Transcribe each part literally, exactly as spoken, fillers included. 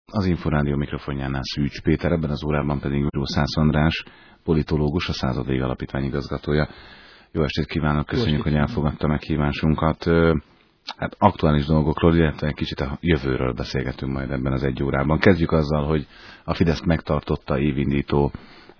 Az Inforádió mikrofonjánál Szűcs Péter, ebben az órában pedig Szász András, politológus, a Század Ég Alapítvány igazgatója. Jó estét kívánok, köszönjük, hogy elfogadta meghívásunkat. Hát aktuális dolgokról, illetve egy kicsit a jövőről beszélgetünk majd ebben az egy órában. Kezdjük azzal, hogy a Fidesz megtartotta évindító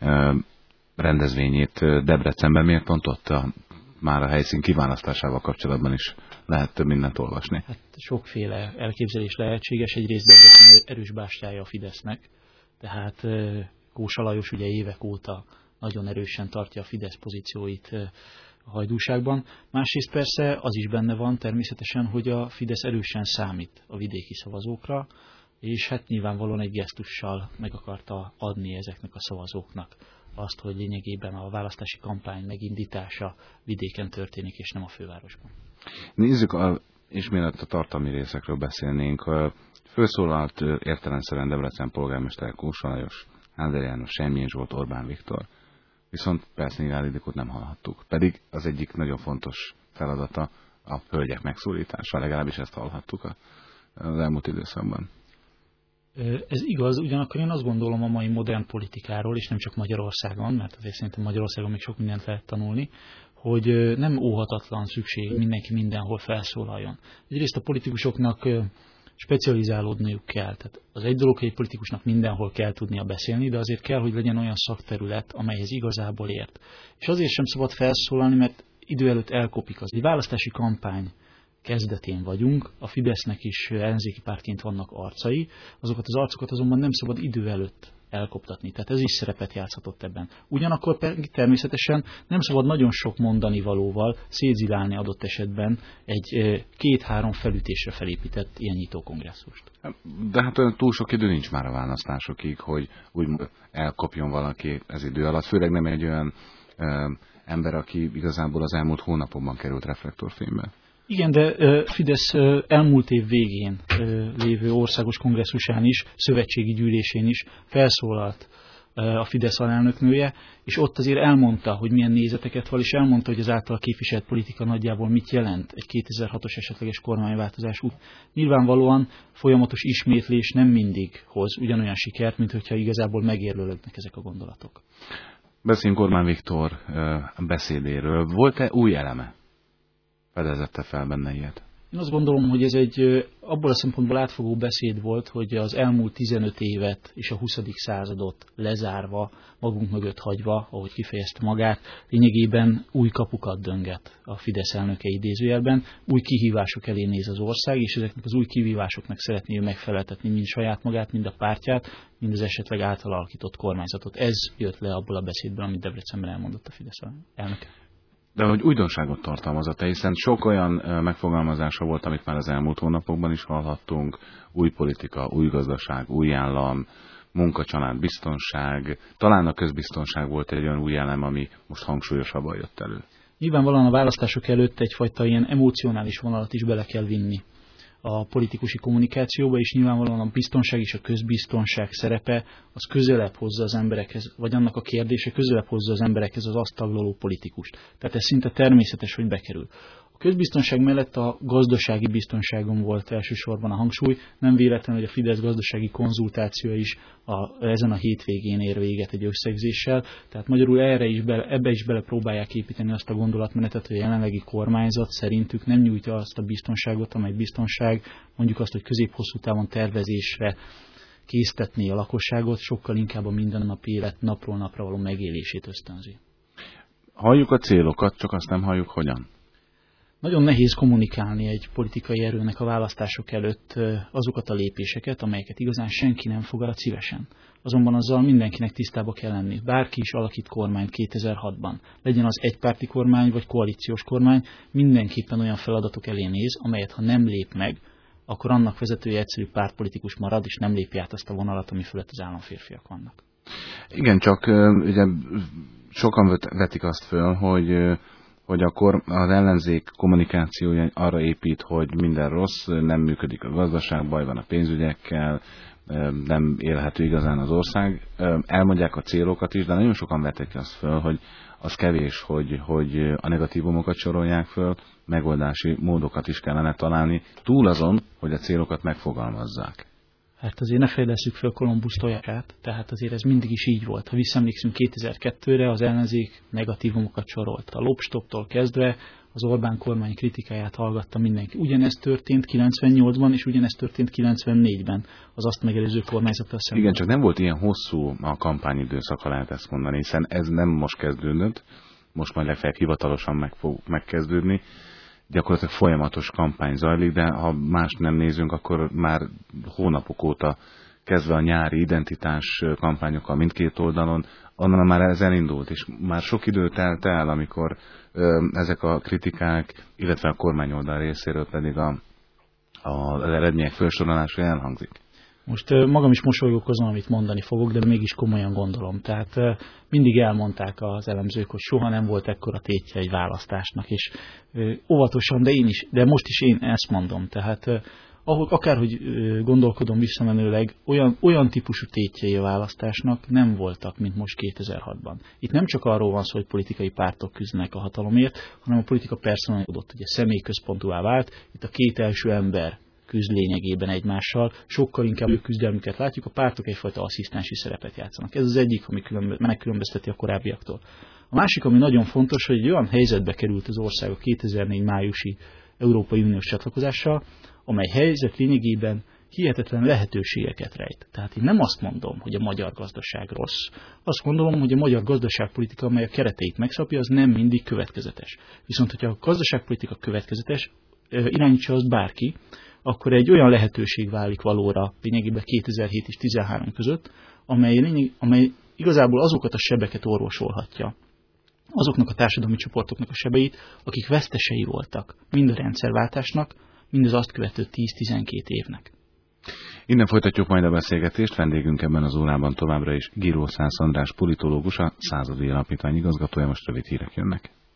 rendezvényét Debrecenben. Miért pont ott? A, már a helyszín kiválasztásával kapcsolatban is lehet több mindent olvasni. Hát sokféle elképzelés lehetséges. Egyrészt Debrecen erős bástyája a Fidesznek, tehát Kósa Lajos ugye évek óta nagyon erősen tartja a Fidesz pozícióit a Hajdúságban. Másrészt persze az is benne van természetesen, hogy a Fidesz erősen számít a vidéki szavazókra, és hát nyilvánvalóan egy gesztussal meg akarta adni ezeknek a szavazóknak azt, hogy lényegében a választási kampány megindítása vidéken történik, és nem a fővárosban. Nézzük, a, és mielőtt a tartalmi részekről beszélnénk, felszólalt értelemszerűen Debrecen polgármester Kósa Lajos, Áder János, Semjén Zsolt, Orbán Viktor. Viszont Perszényi Ildikót nem hallhattuk. Pedig az egyik nagyon fontos feladata a hölgyek megszólítása, legalábbis ezt hallhattuk az elmúlt időszakban. Ez igaz, ugyanakkor én azt gondolom a mai modern politikáról, és nem csak Magyarországon, mert azért szerintem Magyarországon még sok mindent lehet tanulni, hogy nem óhatatlan szükség mindenki mindenhol felszólaljon. Egyrészt a politikusoknak specializálódniuk kell. Tehát az egy dolog, hogy egy politikusnak mindenhol kell tudnia beszélni, de azért kell, hogy legyen olyan szakterület, amelyhez igazából ért. És azért sem szabad felszólalni, mert idő előtt elkopik az. Egy választási kampány kezdetén vagyunk, a Fidesznek is ellenzéki pártként vannak arcai, azokat az arcokat azonban nem szabad idő előtt elkoptatni. Tehát ez is szerepet játszhatott ebben. Ugyanakkor természetesen nem szabad nagyon sok mondani valóval szétzilálni adott esetben egy két-három felütésre felépített ilyen nyitókongresszust. De hát olyan túl sok idő nincs már a választásokig, hogy úgy elkopjon valaki ez idő alatt. Főleg nem egy olyan ö, ember, aki igazából az elmúlt hónapokban került reflektorfénybe. Igen, de Fidesz elmúlt év végén lévő országos kongresszusán is, szövetségi gyűlésén is felszólalt a Fidesz alelnöknője, és ott azért elmondta, hogy milyen nézeteket val, és elmondta, hogy az általa képviselt politika nagyjából mit jelent egy kétezer-hatos esetleges kormányváltozás után. Nyilvánvalóan folyamatos ismétlés nem mindig hoz ugyanolyan sikert, mint hogyha igazából megérlőlögnek ezek a gondolatok. Beszéljünk Orbán Viktor beszédéről. Volt-e új eleme? Fedezette fel benne ilyet? Én azt gondolom, hogy ez egy abból a szempontból átfogó beszéd volt, hogy az elmúlt tizenöt évet és a huszadik századot lezárva, magunk mögött hagyva, ahogy kifejezte magát, lényegében új kapukat dönget a Fidesz elnöke idézőjelben, új kihívások elé néz az ország, és ezeknek az új kihívásoknak szeretné megfeleltetni mind saját magát, mind a pártját, mind az esetleg által alakított kormányzatot. Ez jött le abból a beszédből, amit Debrecenben elmondott a Fidesz elnöke. De hogy újdonságot tartalmazott, hiszen sok olyan megfogalmazása volt, amit már az elmúlt hónapokban is hallhattunk, új politika, új gazdaság, új állam, munka, család, biztonság, talán a közbiztonság volt egy olyan új elem, ami most hangsúlyosabban jött elő. Nyilvánvalóan a választások előtt egyfajta ilyen emocionális vonalat is bele kell vinni a politikusi kommunikációba, és nyilvánvalóan a biztonság és a közbiztonság szerepe az közelebb hozza az emberekhez, vagy annak a kérdése közelebb hozza az emberekhez az azt taglaló politikust. Tehát ez szinte természetes, hogy bekerül. A közbiztonság mellett a gazdasági biztonságon volt elsősorban a hangsúly. Nem véletlen, hogy a Fidesz gazdasági konzultáció is a, ezen a hétvégén ér véget egy összegzéssel. Tehát magyarul erre is bele, ebbe is bele próbálják építeni azt a gondolatmenetet, hogy a jelenlegi kormányzat szerintük nem nyújtja azt a biztonságot, amely biztonság, mondjuk azt, hogy közép-hosszú távon tervezésre késztetné a lakosságot, sokkal inkább a mindennapi élet napról napra való megélését ösztönzi. Halljuk a célokat, csak azt nem halljuk hogyan. Nagyon nehéz kommunikálni egy politikai erőnek a választások előtt azokat a lépéseket, amelyeket igazán senki nem fogad szívesen. Azonban azzal mindenkinek tisztába kell lenni. Bárki is alakít kormányt kétezer-hatban. Legyen az egypárti kormány vagy koalíciós kormány, mindenképpen olyan feladatok elé néz, amelyet ha nem lép meg, akkor annak vezetője egyszerű pártpolitikus marad, és nem lépi át azt a vonalat, ami fölött az államférfiak vannak. Igen, csak ugye sokan vetik azt föl, hogy hogy akkor az ellenzék kommunikációja arra épít, hogy minden rossz, nem működik a gazdaság, baj van a pénzügyekkel, nem élhető igazán az ország. Elmondják a célokat is, de nagyon sokan vetik azt föl, hogy az kevés, hogy, hogy a negatívumokat sorolják föl, megoldási módokat is kellene találni, túl azon, hogy a célokat megfogalmazzák. Hát azért ne fejlesszük fel Kolumbusz tojását, tehát azért ez mindig is így volt. Ha visszaemlékszünk kétezer-kettőre, az ellenzék negatívumokat sorolt. A Lopstoptól kezdve az Orbán kormány kritikáját hallgatta mindenki. Ugyanezt történt kilencvennyolcban, és ugyanezt történt kilencvennégyben az azt megelőző kormányzattal szemben. Igen, csak nem volt ilyen hosszú a kampányidőszak, ha lehet ezt mondani, hiszen ez nem most kezdődött, most majd legfeljebb hivatalosan meg fog megkezdődni. Gyakorlatilag folyamatos kampány zajlik, de ha más nem nézünk, akkor már hónapok óta kezdve a nyári identitás kampányokkal mindkét oldalon, onnan már ez elindult, és már sok idő telt el, amikor ö, ezek a kritikák, illetve a kormányoldal részéről pedig a, a, az eredmények felsorolása elhangzik. Most uh, magam is mosolygok azon, amit mondani fogok, de mégis komolyan gondolom. Tehát uh, mindig elmondták az elemzők, hogy soha nem volt ekkora tétje egy választásnak, és uh, óvatosan, de én is, de most is én ezt mondom. Tehát uh, ahol akárhogy uh, gondolkodom visszamenőleg, olyan, olyan típusú tétjei a választásnak nem voltak, mint most kétezer-hatban. Itt nem csak arról van szó, hogy politikai pártok küzdenek a hatalomért, hanem a politika personalizálódott, ugye személyközpontúvá vált, itt a két első ember küzd lényegében egymással, sokkal inkább a küzdelmüket látjuk, a pártok egyfajta asszisztensi szerepet játszanak. Ez az egyik, ami különbe, megkülönbözteti a korábbiaktól. A másik, ami nagyon fontos, hogy egy olyan helyzetbe került az ország a kétezer-négy májusi Európai Uniós csatlakozással, amely helyzet lényegében hihetetlen lehetőségeket rejt. Tehát én nem azt mondom, hogy a magyar gazdaság rossz, azt gondolom, hogy a magyar gazdaságpolitika, amely a kereteit megszabja, az nem mindig következetes. Viszont, hogyha a gazdaságpolitika következetes, irányítsa azt bárki, akkor egy olyan lehetőség válik valóra lényegében kétezer-hét és tizenhárom között, amely, lényeg, amely igazából azokat a sebeket orvosolhatja, azoknak a társadalmi csoportoknak a sebeit, akik vesztesei voltak mind a rendszerváltásnak, mind az azt követő tíz-tizenkét évnek. Innen folytatjuk majd a beszélgetést, vendégünk ebben az órában továbbra is Giró Szász András politológus, a Századi Alapítvány igazgatója, most rövid hírek jönnek.